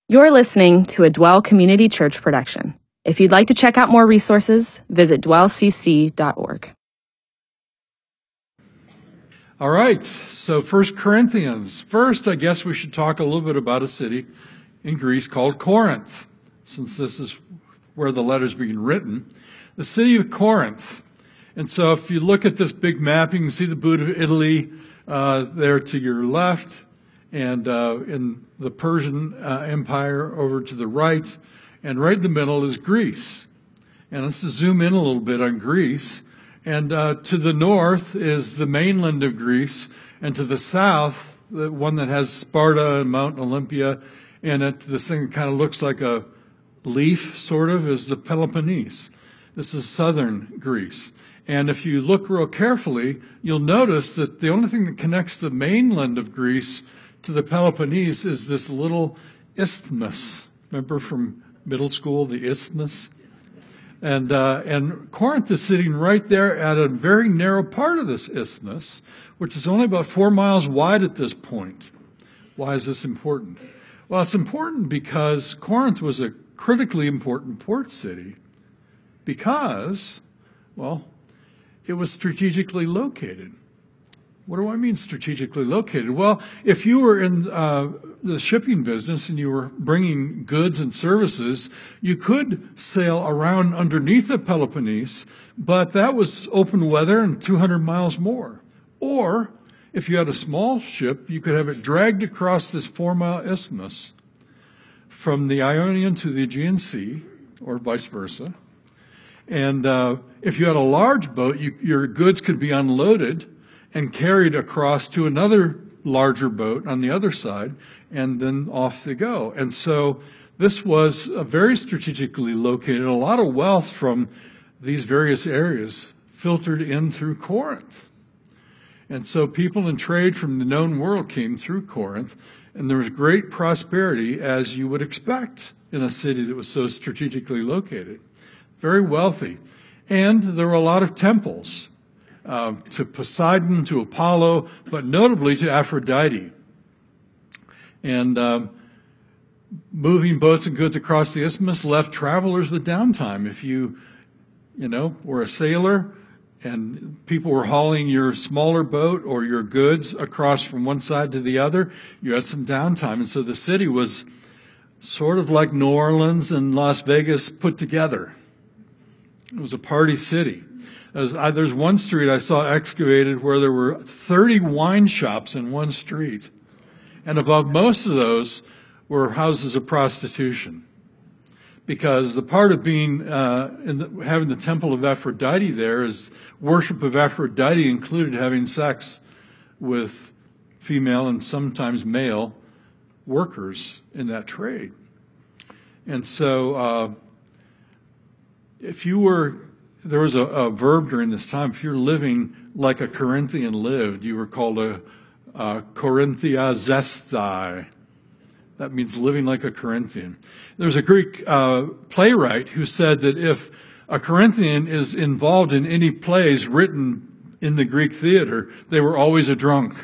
You're listening to a Dwell Community Church production. If you'd like to check out more resources, visit dwellcc.org. All right, so 1 Corinthians. First, I guess we should talk a little bit about a city in Greece called Corinth, since this is where the letter's being written. The city of Corinth. And so if you look at this big map, you can see the boot of Italy there to your left, and in the Persian Empire over to the right, and right in the middle is Greece. And let's just zoom in a little bit on Greece. And to the north is the mainland of Greece, and to the south, the one that has Sparta and Mount Olympia in it, this thing that kind of looks like a leaf, sort of, is the Peloponnese. This is southern Greece. And if you look real carefully, you'll notice that the only thing that connects the mainland of Greece to the Peloponnese is this little isthmus. Remember from middle school, the isthmus? And Corinth is sitting right there at a very narrow part of this isthmus, which is only about 4 miles wide at this point. Why is this important? Well, it's important because Corinth was a critically important port city because, well, it was strategically located. What do I mean strategically located? Well, if you were in the shipping business and you were bringing goods and services, you could sail around underneath the Peloponnese, but that was open weather and 200 miles more. Or if you had a small ship, you could have it dragged across this 4-mile isthmus from the Ionian to the Aegean Sea, or vice versa. And if you had a large boat, your goods could be unloaded and carried across to another larger boat on the other side, and then off they go. And so this was very strategically located. A lot of wealth from these various areas filtered in through Corinth. And so people in trade from the known world came through Corinth, and there was great prosperity, as you would expect in a city that was so strategically located. Very wealthy. And there were a lot of temples. To Poseidon, to Apollo, but notably to Aphrodite. And moving boats and goods across the isthmus left travelers with downtime. If you were a sailor and people were hauling your smaller boat or your goods across from one side to the other, you had some downtime. And so the city was sort of like New Orleans and Las Vegas put together. It was a party city. There's one street I saw excavated where there were 30 wine shops in one street. And above most of those were houses of prostitution. Because the part of being, having the temple of Aphrodite there is worship of Aphrodite included having sex with female and sometimes male workers in that trade. And so, there was a verb during this time. If you're living like a Corinthian lived, you were called a Corinthiazesthai. That means living like a Corinthian. There's a Greek playwright who said that if a Corinthian is involved in any plays written in the Greek theater, they were always a drunk.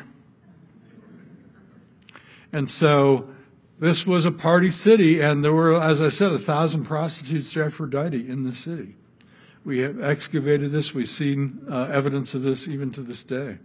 And so this was a party city, and there were, as I said, 1,000 prostitutes to Aphrodite in the city. We have excavated this. We've seen evidence of this even to this day.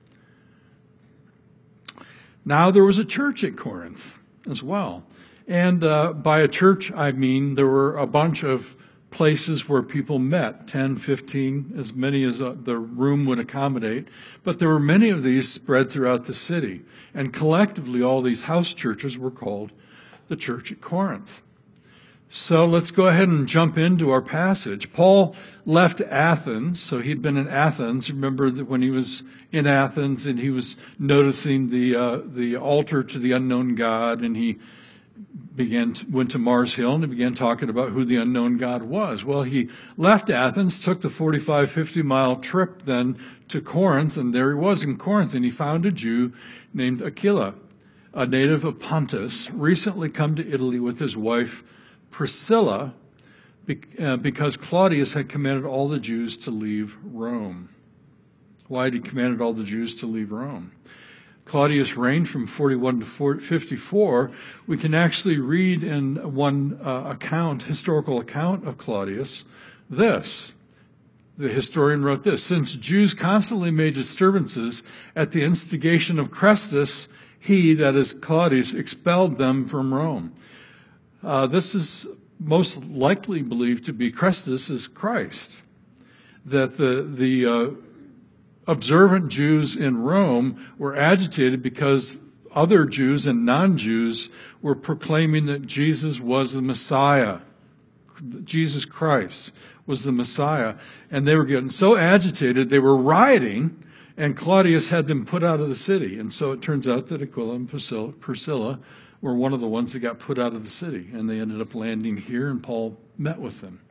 Now, there was a church at Corinth as well. And by a church, I mean there were a bunch of places where people met, 10, 15, as many as the room would accommodate. But there were many of these spread throughout the city. And collectively, all these house churches were called the Church at Corinth. So let's go ahead and jump into our passage. Paul left Athens, so he'd been in Athens. Remember that when he was in Athens and he was noticing the altar to the unknown God, and he went to Mars Hill and he began talking about who the unknown God was. Well, he left Athens, took the 45, 50-mile trip then to Corinth, and there he was in Corinth, and he found a Jew named Aquila, a native of Pontus, recently come to Italy with his wife Priscilla, because Claudius had commanded all the Jews to leave Rome. Why had he commanded all the Jews to leave Rome? Claudius reigned from 41 to 54, we can actually read in one historical account of Claudius, this. The historian wrote this: since Jews constantly made disturbances at the instigation of Chrestus, he, that is Claudius, expelled them from Rome. This is most likely believed to be Chrestus as Christ. That the observant Jews in Rome were agitated because other Jews and non-Jews were proclaiming that Jesus was the Messiah. Jesus Christ was the Messiah. And they were getting so agitated, they were rioting, and Claudius had them put out of the city. And so it turns out that Aquila and Priscilla were one of the ones that got put out of the city. And they ended up landing here, and Paul met with them.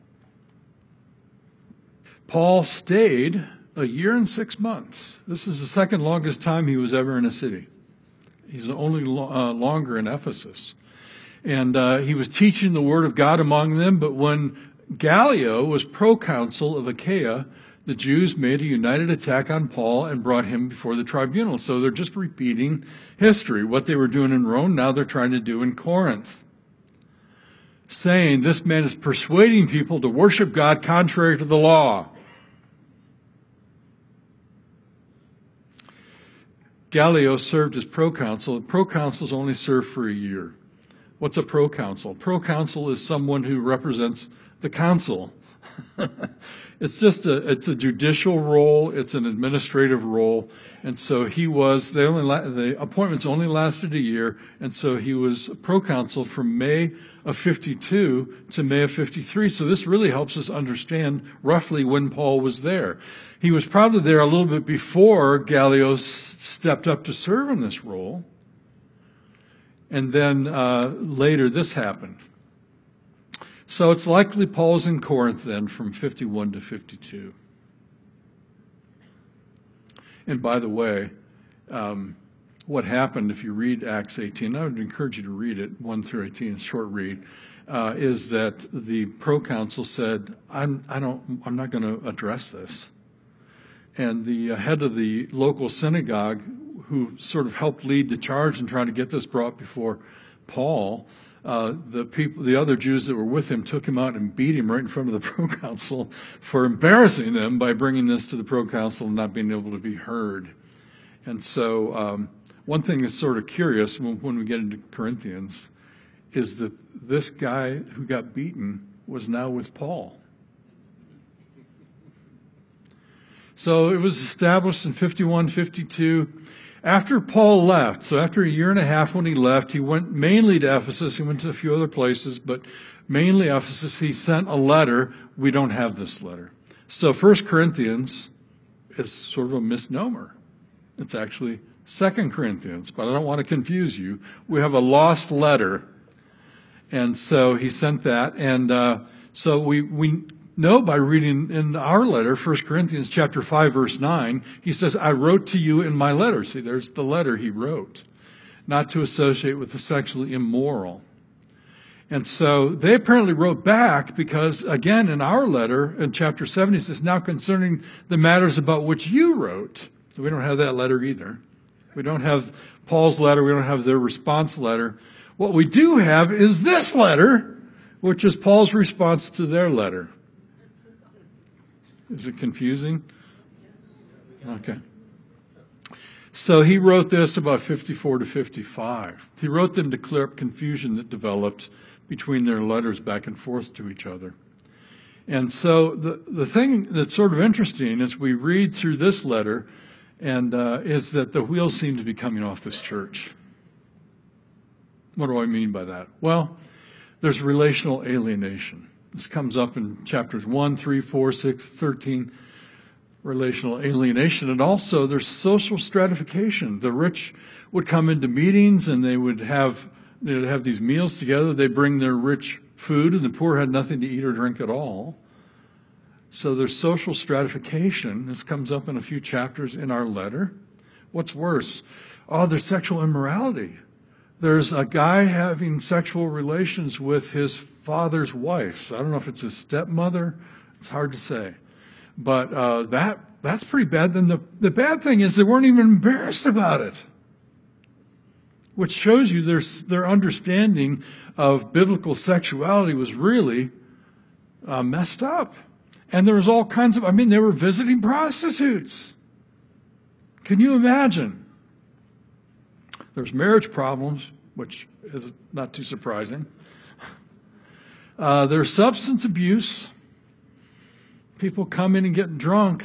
Paul stayed a year and 6 months. This is the second longest time he was ever in a city. He's only longer in Ephesus. And he was teaching the word of God among them, but when Gallio was proconsul of Achaia, the Jews made a united attack on Paul and brought him before the tribunal. So they're just repeating history. What they were doing in Rome, now they're trying to do in Corinth. Saying this man is persuading people to worship God contrary to the law. Gallio served as proconsul. Proconsuls only serve for a year. What's a proconsul? Proconsul is someone who represents the council. It's a judicial role. It's an administrative role. And so the appointments only lasted a year. And so he was proconsul from May of 52 to May of 53. So this really helps us understand roughly when Paul was there. He was probably there a little bit before Gallio stepped up to serve in this role. And then later this happened. So it's likely Paul's in Corinth then from 51 to 52. And by the way, what happened, if you read Acts 18, I would encourage you to read it, 1 through 18, it's a short read, is that the proconsul said, I'm not going to address this. And the head of the local synagogue, who sort of helped lead the charge in trying to get this brought before Paul, the other Jews that were with him took him out and beat him right in front of the proconsul for embarrassing them by bringing this to the proconsul and not being able to be heard. And so one thing that's sort of curious when we get into Corinthians is that this guy who got beaten was now with Paul. So it was established in 51, 52. After Paul left, so after a year and a half when he left, he went mainly to Ephesus. He went to a few other places, but mainly Ephesus. He sent a letter. We don't have this letter. So 1 Corinthians is sort of a misnomer. It's actually 2 Corinthians, but I don't want to confuse you. We have a lost letter. And so he sent that. And so we know by reading in our letter, 1 Corinthians chapter 5, verse 9, he says, I wrote to you in my letter. See, there's the letter he wrote. Not to associate with the sexually immoral. And so they apparently wrote back because, again, in our letter, in chapter 7, he says, now concerning the matters about which you wrote. So we don't have that letter either. We don't have Paul's letter. We don't have their response letter. What we do have is this letter, which is Paul's response to their letter. Is it confusing? Okay. So he wrote this about 54 to 55. He wrote them to clear up confusion that developed between their letters back and forth to each other. And so the thing that's sort of interesting as we read through this letter and is that the wheels seem to be coming off this church. What do I mean by that? Well, there's relational alienation. This comes up in chapters 1, 3, 4, 6, 13, relational alienation. And also there's social stratification. The rich would come into meetings and they would have these meals together. They bring their rich food and the poor had nothing to eat or drink at all. So there's social stratification. This comes up in a few chapters in our letter. What's worse? Oh, there's sexual immorality. There's a guy having sexual relations with his father's wife. So I don't know if it's his stepmother. It's hard to say. But that's pretty bad. Then the bad thing is they weren't even embarrassed about it. which shows you their understanding of biblical sexuality was really messed up. And there was all kinds of, they were visiting prostitutes. Can you imagine? There's marriage problems, which is not too surprising. There's substance abuse. People come in and get drunk.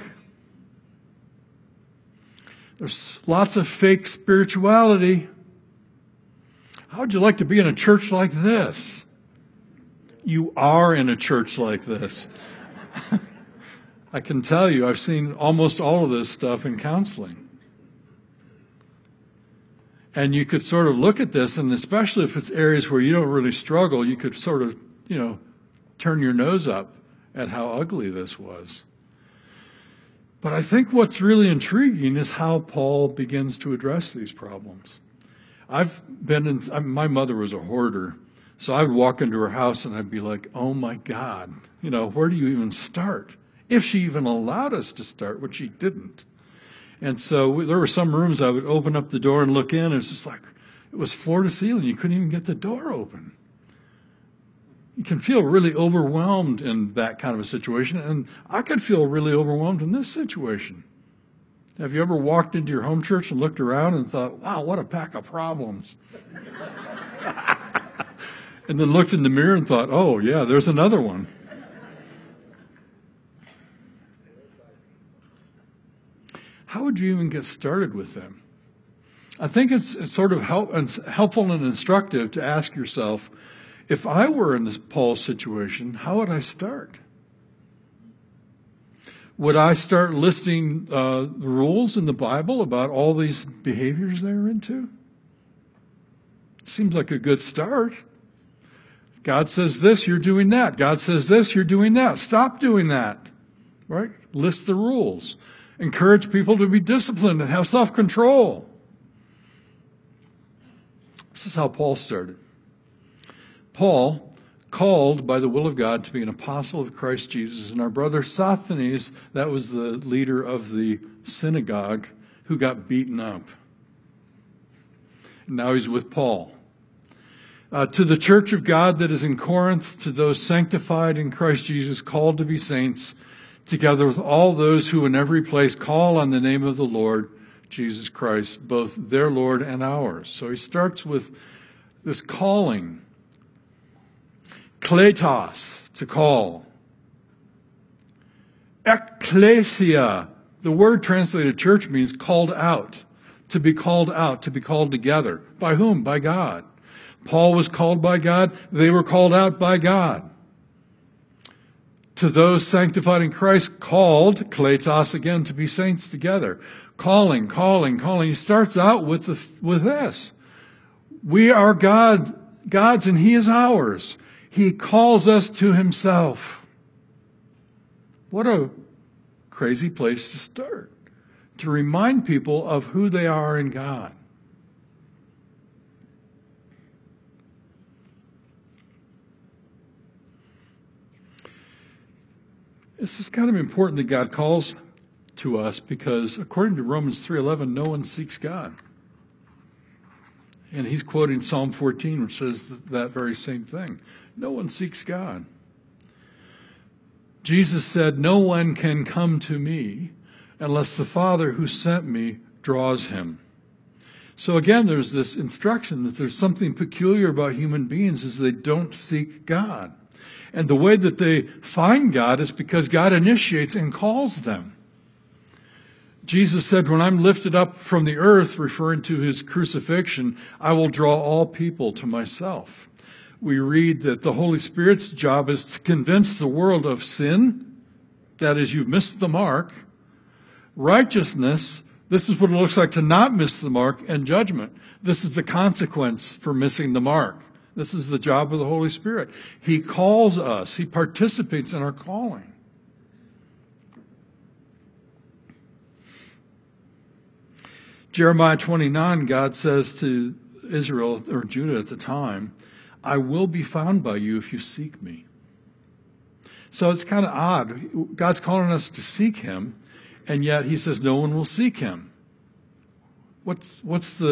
There's lots of fake spirituality. How would you like to be in a church like this? You are in a church like this. I can tell you, I've seen almost all of this stuff in counseling. And you could sort of look at this, and especially if it's areas where you don't really struggle, you could sort of, turn your nose up at how ugly this was. But I think what's really intriguing is how Paul begins to address these problems. My mother was a hoarder, so I would walk into her house and I'd be like, oh my God, where do you even start? If she even allowed us to start, which she didn't. And so there were some rooms I would open up the door and look in, and it's just like, it was floor to ceiling. You couldn't even get the door open. You can feel really overwhelmed in that kind of a situation, and I could feel really overwhelmed in this situation. Have you ever walked into your home church and looked around and thought, wow, what a pack of problems? And then looked in the mirror and thought, oh, yeah, there's another one. How would you even get started with them? I think it's sort of helpful and instructive to ask yourself, if I were in this Paul's situation, how would I start? Would I start listing the rules in the Bible about all these behaviors they're into? Seems like a good start. God says this, you're doing that. God says this, you're doing that. Stop doing that. Right? List the rules. Encourage people to be disciplined and have self-control. This is how Paul started. Paul, called by the will of God to be an apostle of Christ Jesus, and our brother Sosthenes, that was the leader of the synagogue who got beaten up. And now he's with Paul. To the church of God that is in Corinth, to those sanctified in Christ Jesus, called to be saints, together with all those who in every place call on the name of the Lord Jesus Christ, both their Lord and ours. So he starts with this calling. Kletos, to call. Ekklesia, the word translated church means called out, to be called out, to be called together. By whom? By God. Paul was called by God. They were called out by God. To those sanctified in Christ, called, kletos again, to be saints together. Calling. He starts out with this. We are God's and He is ours. He calls us to Himself. What a crazy place to start. To remind people of who they are in God. This is kind of important that God calls to us because according to Romans 3:11, no one seeks God. And he's quoting Psalm 14, which says that very same thing. No one seeks God. Jesus said, no one can come to me unless the Father who sent me draws him. So again, there's this instruction that there's something peculiar about human beings is they don't seek God. And the way that they find God is because God initiates and calls them. Jesus said, when I'm lifted up from the earth, referring to his crucifixion, I will draw all people to myself. We read that the Holy Spirit's job is to convince the world of sin, that is, you've missed the mark, righteousness, this is what it looks like to not miss the mark, and judgment. This is the consequence for missing the mark. This is the job of the Holy Spirit. He calls us. He participates in our calling. Jeremiah 29, God says to Israel, or Judah at the time, I will be found by you if you seek me. So it's kind of odd. God's calling us to seek him, and yet he says no one will seek him. What's the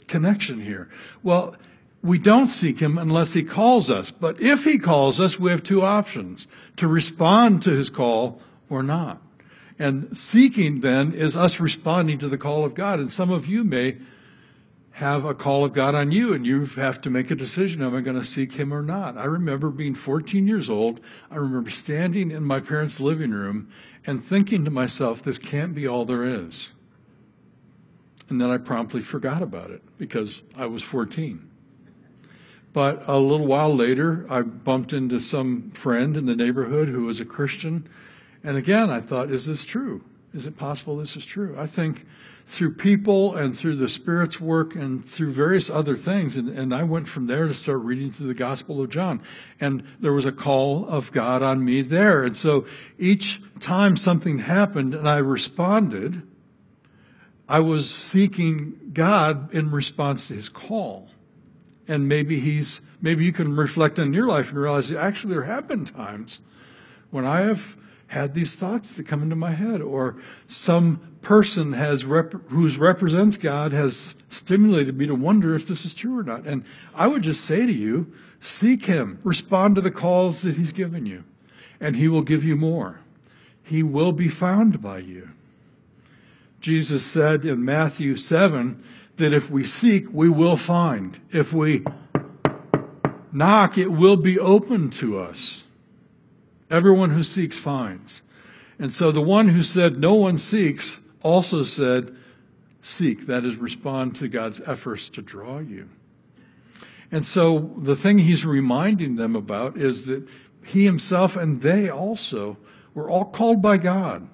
connection here? Well, we don't seek him unless he calls us. But if he calls us, we have two options: to respond to his call or not. And seeking, then, is us responding to the call of God. And some of you may have a call of God on you, and you have to make a decision: am I going to seek him or not? I remember being 14 years old. I remember standing in my parents' living room and thinking to myself, this can't be all there is. And then I promptly forgot about it because I was 14. But a little while later, I bumped into some friend in the neighborhood who was a Christian. And again, I thought, is this true? Is it possible this is true? I think through people and through the Spirit's work and through various other things, and I went from there to start reading through the Gospel of John. And there was a call of God on me there. And so each time something happened and I responded, I was seeking God in response to his call. And maybe you can reflect on your life and realize actually there have been times when I have had these thoughts that come into my head, or some person who represents God has stimulated me to wonder if this is true or not. And I would just say to you, seek him, respond to the calls that he's given you, and he will give you more. He will be found by you. Jesus said in Matthew 7 that if we seek, we will find. If we knock, it will be open to us. Everyone who seeks finds. And so the one who said no one seeks also said seek. That is, respond to God's efforts to draw you. And so the thing he's reminding them about is that he himself and they also were all called by God.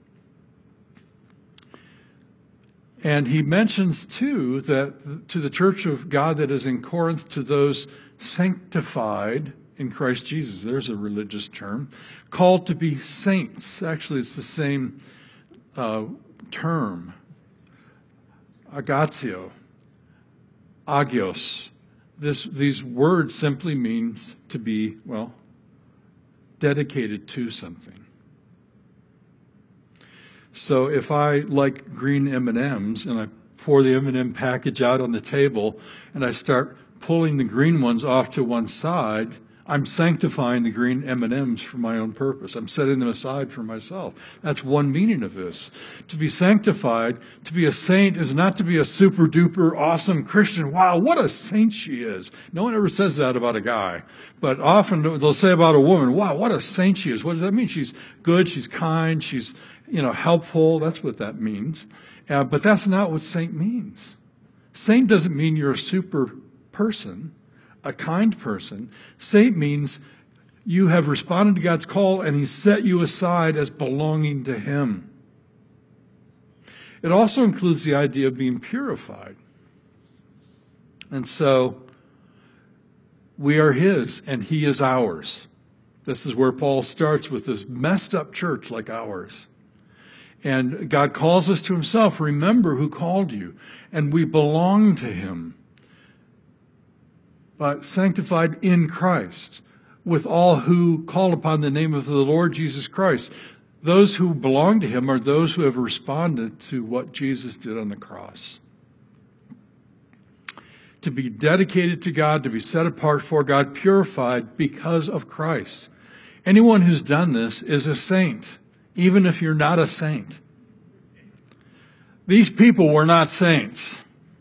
And he mentions, too, that to the church of God that is in Corinth, to those sanctified in Christ Jesus, there's a religious term, called to be saints. Actually, it's the same term, agatio, agios. These words simply means to be, well, dedicated to something. So if I like green M&Ms and I pour the M&M package out on the table and I start pulling the green ones off to one side, I'm sanctifying the green M&Ms for my own purpose. I'm setting them aside for myself. That's one meaning of this. To be sanctified, to be a saint, is not to be a super duper awesome Christian. Wow, what a saint she is. No one ever says that about a guy. But often they'll say about a woman, wow, what a saint she is. What does that mean? She's good, she's kind, she's helpful. That's what that means. But that's not what saint means. Saint doesn't mean you're a super person, a kind person. Saint means you have responded to God's call and he set you aside as belonging to him. It also includes the idea of being purified. And so we are his and he is ours. This is where Paul starts with this messed up church like ours. And God calls us to himself. Remember who called you. And we belong to him. But sanctified in Christ, with all who call upon the name of the Lord Jesus Christ. Those who belong to him are those who have responded to what Jesus did on the cross. To be dedicated to God, to be set apart for God, purified because of Christ. Anyone who's done this is a saint, even if you're not a saint. These people were not saints,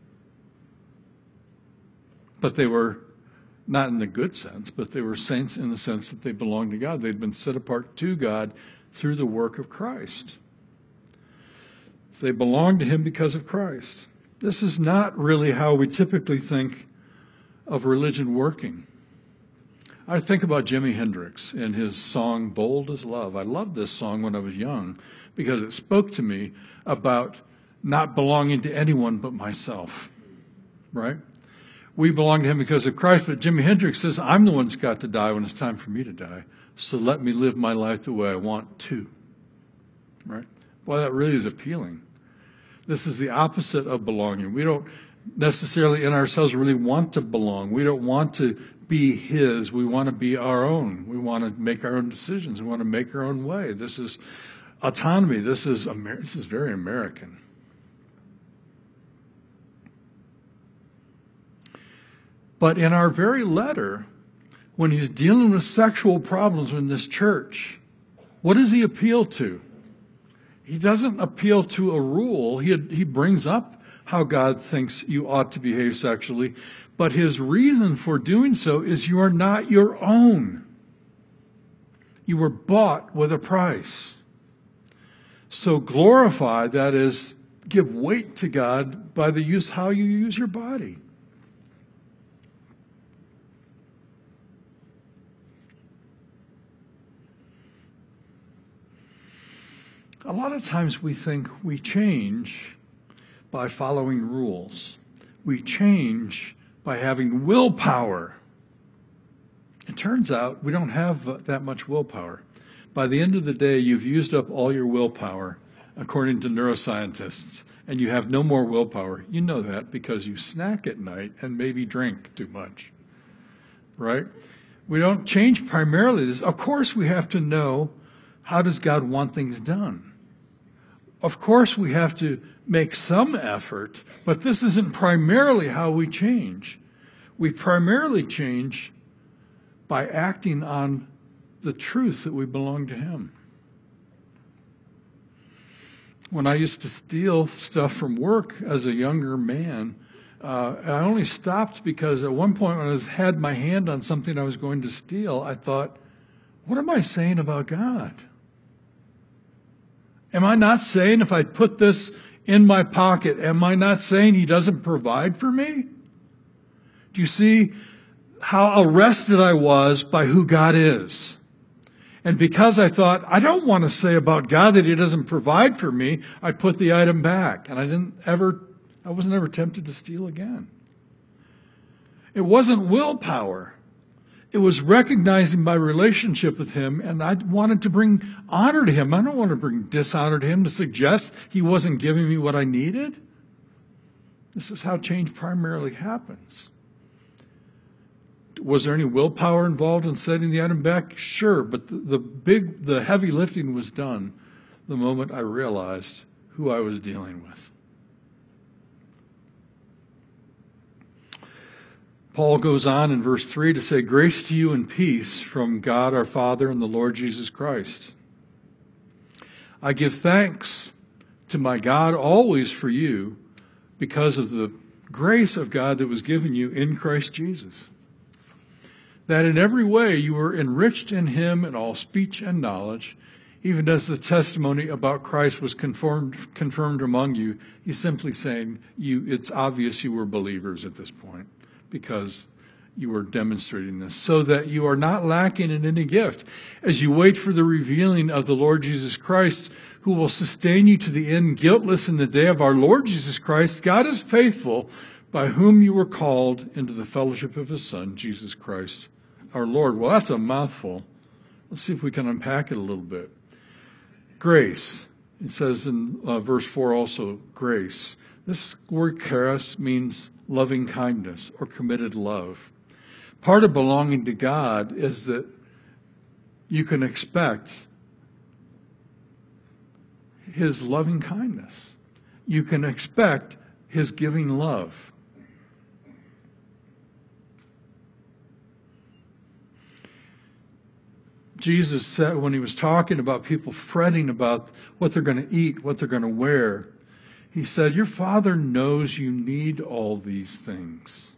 but they were not in the good sense, but they were saints in the sense that they belonged to God. They'd been set apart to God through the work of Christ. They belonged to him because of Christ. This is not really how we typically think of religion working. I think about Jimi Hendrix and his song, Bold as Love. I loved this song when I was young because it spoke to me about not belonging to anyone but myself, right? We belong to him because of Christ, but Jimi Hendrix says, I'm the one that's got to die when it's time for me to die, so let me live my life the way I want to, right? Boy, that really is appealing. This is the opposite of belonging. We don't necessarily in ourselves really want to belong. We don't want to be his. We want to be our own. We want to make our own decisions. We want to make our own way. This is autonomy. This is very American. But in our very letter, when he's dealing with sexual problems in this church, what does he appeal to? He doesn't appeal to a rule. He brings up how God thinks you ought to behave sexually, but his reason for doing so is you are not your own. You were bought with a price. So glorify, that is, give weight to God by the use how you use your body. A lot of times we think we change by following rules. We change by having willpower. It turns out we don't have that much willpower. By the end of the day, you've used up all your willpower, according to neuroscientists, and you have no more willpower. You know that because you snack at night and maybe drink too much, right? We don't change primarily this. Of course, we have to know, how does God want things done? Of course, we have to make some effort, but this isn't primarily how we change. We primarily change by acting on the truth that we belong to Him. When I used to steal stuff from work as a younger man, I only stopped because at one point when I had my hand on something I was going to steal, I thought, what am I saying about God? Am I not saying if I put this in my pocket, am I not saying He doesn't provide for me? Do you see how arrested I was by who God is? And because I thought, I don't want to say about God that He doesn't provide for me, I put the item back. And I wasn't ever tempted to steal again. It wasn't willpower. It was recognizing my relationship with Him, and I wanted to bring honor to Him. I don't want to bring dishonor to Him to suggest He wasn't giving me what I needed. This is how change primarily happens. Was there any willpower involved in setting the item back? Sure, but the heavy lifting was done the moment I realized who I was dealing with. Paul goes on in verse 3 to say, grace to you and peace from God our Father and the Lord Jesus Christ. I give thanks to my God always for you because of the grace of God that was given you in Christ Jesus, that in every way you were enriched in Him in all speech and knowledge, even as the testimony about Christ was confirmed among you. He's simply saying, it's obvious you were believers at this point, because you are demonstrating this, so that you are not lacking in any gift as you wait for the revealing of the Lord Jesus Christ, who will sustain you to the end, guiltless in the day of our Lord Jesus Christ. God is faithful, by whom you were called into the fellowship of His Son, Jesus Christ, our Lord. Well, that's a mouthful. Let's see if we can unpack it a little bit. Grace. It says in verse 4 also, grace. This word charis means loving kindness or committed love. Part of belonging to God is that you can expect His loving kindness. You can expect His giving love. Jesus said when He was talking about people fretting about what they're going to eat, what they're going to wear, He said, your Father knows you need all these things.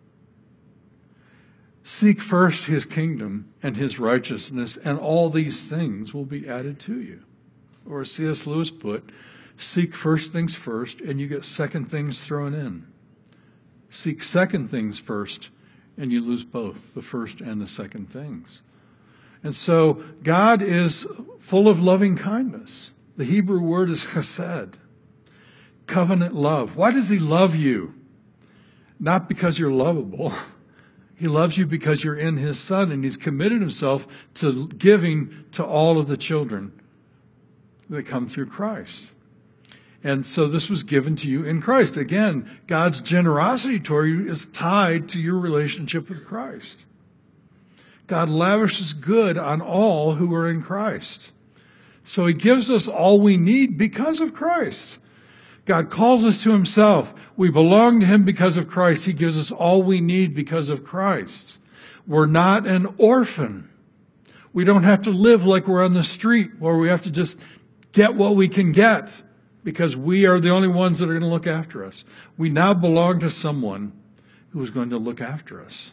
Seek first His kingdom and His righteousness, and all these things will be added to you. Or as C.S. Lewis put, seek first things first, and you get second things thrown in. Seek second things first, and you lose both, the first and the second things. And so God is full of loving kindness. The Hebrew word is chesed. Covenant love. Why does He love you? Not because you're lovable. He loves you because you're in His Son, and He's committed Himself to giving to all of the children that come through Christ. And so this was given to you in Christ. Again, God's generosity toward you is tied to your relationship with Christ. God lavishes good on all who are in Christ. So He gives us all we need because of Christ. God calls us to himself. We belong to him because of Christ. He gives us all we need because of Christ. We're not an orphan. We don't have to live like we're on the street where we have to just get what we can get because we are the only ones that are going to look after us. We now belong to someone who is going to look after us.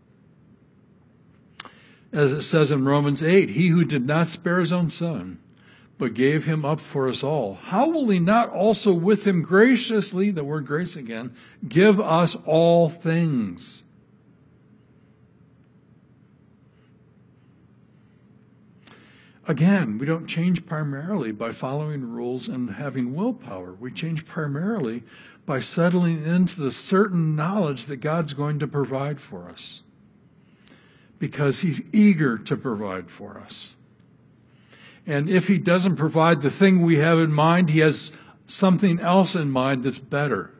As it says in Romans 8, he who did not spare his own son, but gave him up for us all, how will he not also with him graciously, the word grace again, give us all things? Again, we don't change primarily by following rules and having willpower. We change primarily by settling into the certain knowledge that God's going to provide for us, because he's eager to provide for us. And if he doesn't provide the thing we have in mind, he has something else in mind that's better.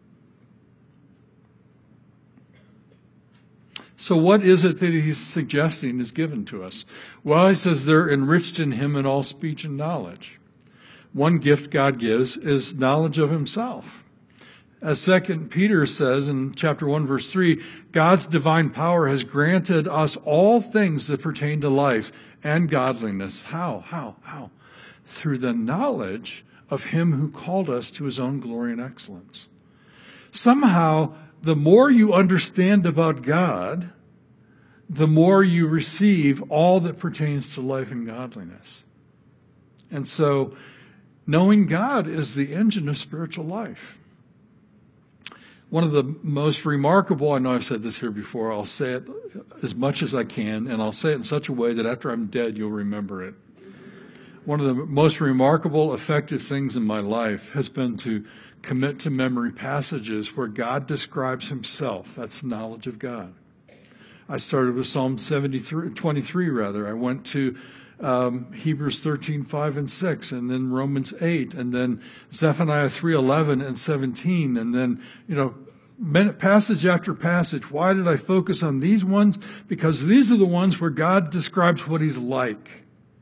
So what is it that he's suggesting is given to us? Well, he says they're enriched in him in all speech and knowledge. One gift God gives is knowledge of himself. As 2 Peter says in chapter 1, verse 3, God's divine power has granted us all things that pertain to life and godliness. How? Through the knowledge of him who called us to his own glory and excellence. Somehow, the more you understand about God, the more you receive all that pertains to life and godliness. And so, knowing God is the engine of spiritual life. One of the most remarkable, I know I've said this here before, I'll say it as much as I can, and I'll say it in such a way that after I'm dead, you'll remember it. One of the most remarkable, effective things in my life has been to commit to memory passages where God describes himself. That's knowledge of God. I started with Psalm 23. I went to Hebrews 13, 5 and 6, and then Romans 8, and then Zephaniah 3, 11 and 17, and then, passage after passage. Why did I focus on these ones? Because these are the ones where God describes what he's like.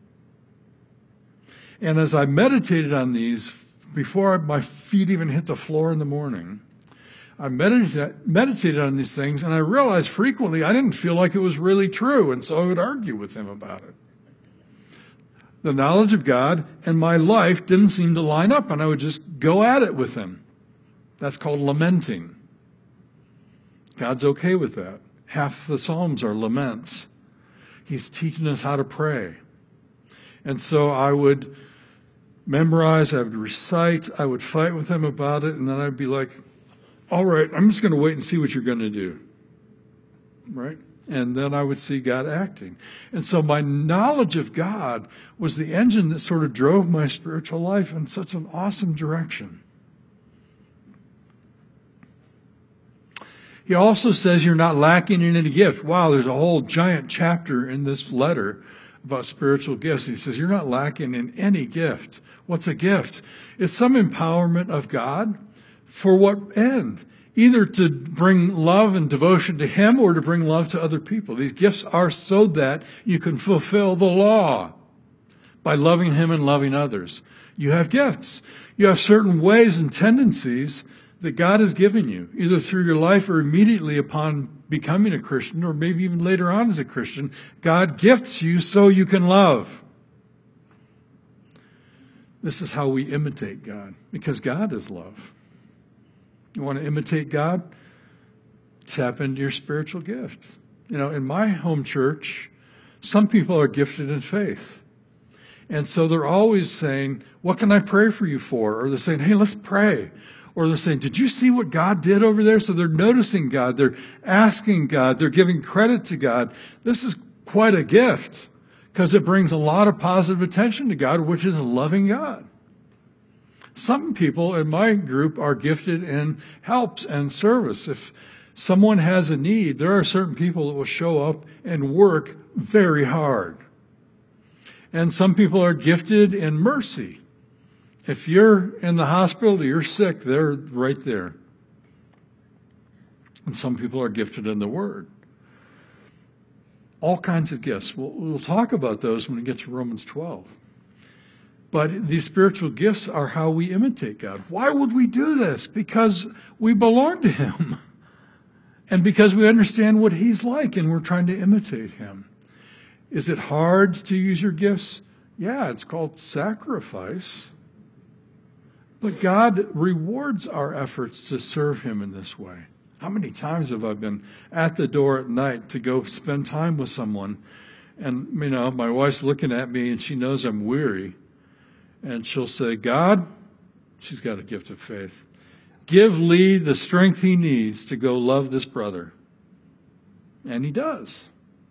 And as I meditated on these, before my feet even hit the floor in the morning, I meditated on these things, and I realized frequently I didn't feel like it was really true, and so I would argue with him about it. The knowledge of God and my life didn't seem to line up, and I would just go at it with him. That's called lamenting. God's okay with that. Half the Psalms are laments. He's teaching us how to pray. And so I would memorize, I would recite, I would fight with him about it, and then I'd be like, all right, I'm just going to wait and see what you're going to do. Right? And then I would see God acting. And so my knowledge of God was the engine that sort of drove my spiritual life in such an awesome direction. He also says you're not lacking in any gift. Wow, there's a whole giant chapter in this letter about spiritual gifts. He says you're not lacking in any gift. What's a gift? It's some empowerment of God. For what end? Either to bring love and devotion to him or to bring love to other people. These gifts are so that you can fulfill the law by loving him and loving others. You have gifts. You have certain ways and tendencies that God has given you, either through your life or immediately upon becoming a Christian, or maybe even later on as a Christian. God gifts you so you can love. This is how we imitate God, because God is love. You want to imitate God? Tap into your spiritual gift. In my home church, some people are gifted in faith. And so they're always saying, what can I pray for you for? Or they're saying, hey, let's pray. Or they're saying, did you see what God did over there? So they're noticing God. They're asking God. They're giving credit to God. This is quite a gift because it brings a lot of positive attention to God, which is loving God. Some people in my group are gifted in helps and service. If someone has a need, there are certain people that will show up and work very hard. And some people are gifted in mercy. If you're in the hospital, you're sick, they're right there. And some people are gifted in the Word. All kinds of gifts. We'll talk about those when we get to Romans 12. But these spiritual gifts are how we imitate God. Why would we do this? Because we belong to Him. And because we understand what He's like and we're trying to imitate Him. Is it hard to use your gifts? Yeah, it's called sacrifice. But God rewards our efforts to serve Him in this way. How many times have I been at the door at night to go spend time with someone? And, my wife's looking at me and she knows I'm weary. And she'll say, God, she's got a gift of faith. Give Lee the strength he needs to go love this brother. And he does.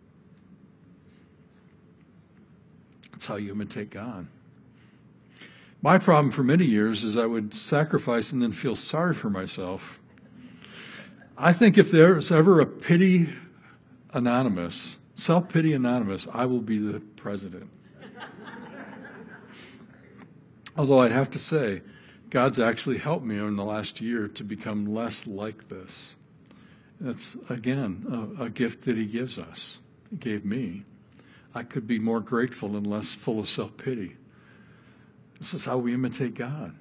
That's how you imitate God. My problem for many years is I would sacrifice and then feel sorry for myself. I think if there's ever a pity anonymous, self-pity anonymous, I will be the president. Although I'd have to say, God's actually helped me in the last year to become less like this. That's, again, a gift that He gives us. He gave me. I could be more grateful and less full of self-pity. This is how we imitate God.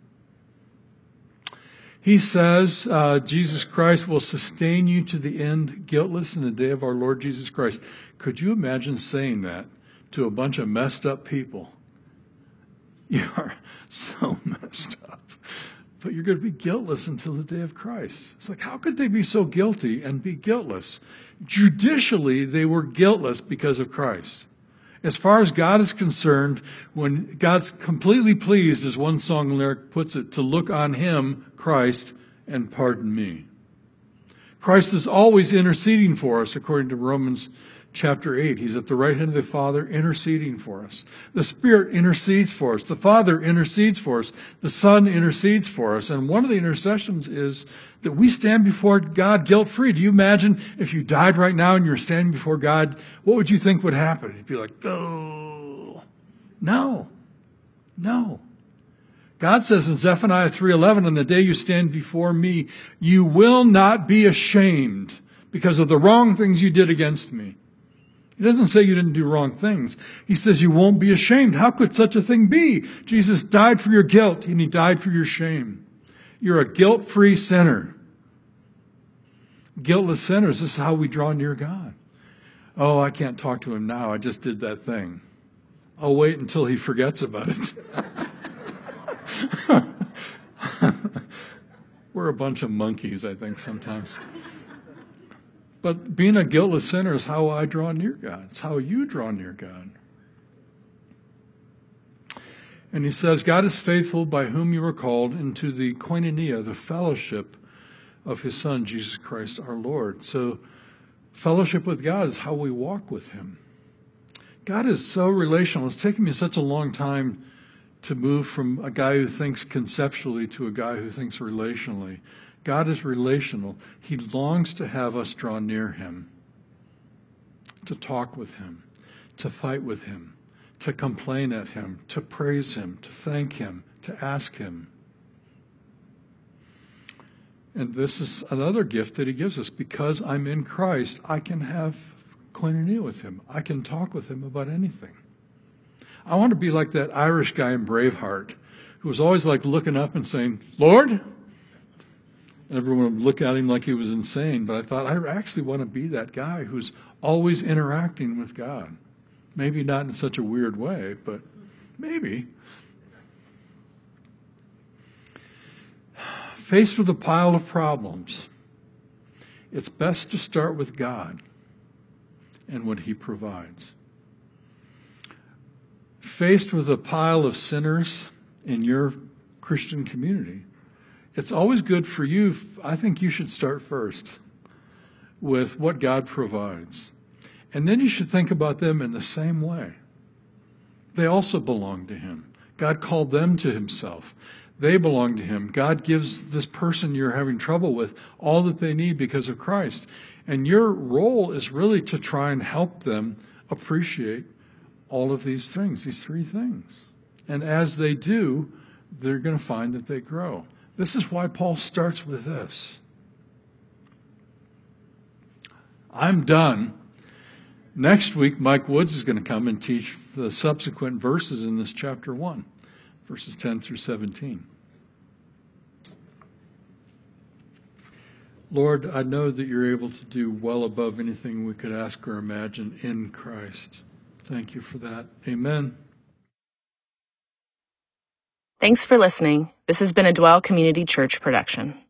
He says, Jesus Christ will sustain you to the end, guiltless in the day of our Lord Jesus Christ. Could you imagine saying that to a bunch of messed up people? You are so messed up. But you're going to be guiltless until the day of Christ. It's like, how could they be so guilty and be guiltless? Judicially, they were guiltless because of Christ. As far as God is concerned, when God's completely pleased, as one song lyric puts it, to look on Him, Christ, and pardon me. Christ is always interceding for us, according to Romans chapter 8. He's at the right hand of the Father interceding for us. The Spirit intercedes for us. The Father intercedes for us. The Son intercedes for us. And one of the intercessions is that we stand before God guilt-free. Do you imagine if you died right now and you're standing before God, what would you think would happen? You'd be like, oh, no. God says in Zephaniah 3:11, on the day you stand before me, you will not be ashamed because of the wrong things you did against me. He doesn't say you didn't do wrong things. He says you won't be ashamed. How could such a thing be? Jesus died for your guilt and He died for your shame. You're a guilt-free sinner. Guiltless sinners, this is how we draw near God. Oh, I can't talk to Him now. I just did that thing. I'll wait until He forgets about it. We're a bunch of monkeys, I think, sometimes. But being a guiltless sinner is how I draw near God. It's how you draw near God. And He says, God is faithful by whom you were called into the koinonia, the fellowship of His Son, Jesus Christ our Lord. So fellowship with God is how we walk with Him. God is so relational. It's taken me such a long time to move from a guy who thinks conceptually to a guy who thinks relationally. God is relational. He longs to have us draw near Him, to talk with Him, to fight with Him, to complain at Him, to praise Him, to thank Him, to ask Him. And this is another gift that He gives us. Because I'm in Christ, I can have koinonia with Him. I can talk with Him about anything. I want to be like that Irish guy in Braveheart who was always like looking up and saying, Lord? And everyone would look at him like he was insane. But I thought, I actually want to be that guy who's always interacting with God. Maybe not in such a weird way, but maybe. Faced with a pile of problems, it's best to start with God and what He provides. Faced with a pile of sinners in your Christian community, it's always good for you. I think you should start first with what God provides. And then you should think about them in the same way. They also belong to Him. God called them to Himself. They belong to Him. God gives this person you're having trouble with all that they need because of Christ. And your role is really to try and help them appreciate all of these things, these three things. And as they do, they're going to find that they grow. This is why Paul starts with this. I'm done. Next week, Mike Woods is going to come and teach the subsequent verses in this chapter 1. verses 10 through 17. Lord, I know that you're able to do well above anything we could ask or imagine in Christ. Thank you for that. Amen. Thanks for listening. This has been a Dwell Community Church production.